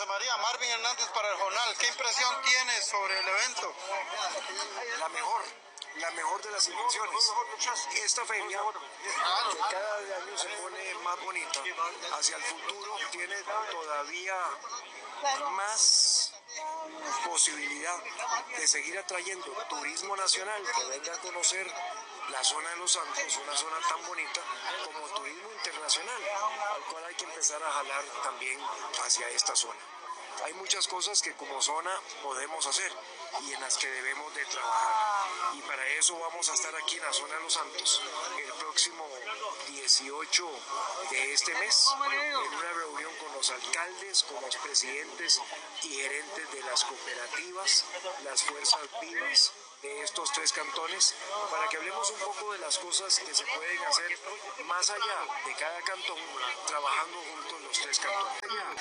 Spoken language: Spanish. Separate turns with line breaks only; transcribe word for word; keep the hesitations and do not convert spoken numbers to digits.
José María, Marvin Hernández para el Jornal. ¿Qué impresión tienes sobre el evento?
La mejor, la mejor de las intenciones. Esta feria, que cada año se pone más bonita, hacia el futuro tiene todavía más posibilidad de seguir atrayendo turismo nacional que venga a conocer la zona de Los Santos, una zona tan bonita, como turismo internacional, al cual hay que empezar a jalar también hacia esta zona. Hay muchas cosas que como zona podemos hacer y en las que debemos de trabajar. Y para eso vamos a estar aquí en la zona de Los Santos el próximo dieciocho de este mes, en una reunión con los alcaldes, con los presidentes y gerentes de las cooperativas, las fuerzas vivas de estos tres cantones, para que hablemos un poco de las cosas que se pueden hacer más allá de cada cantón, trabajando juntos los tres cantones.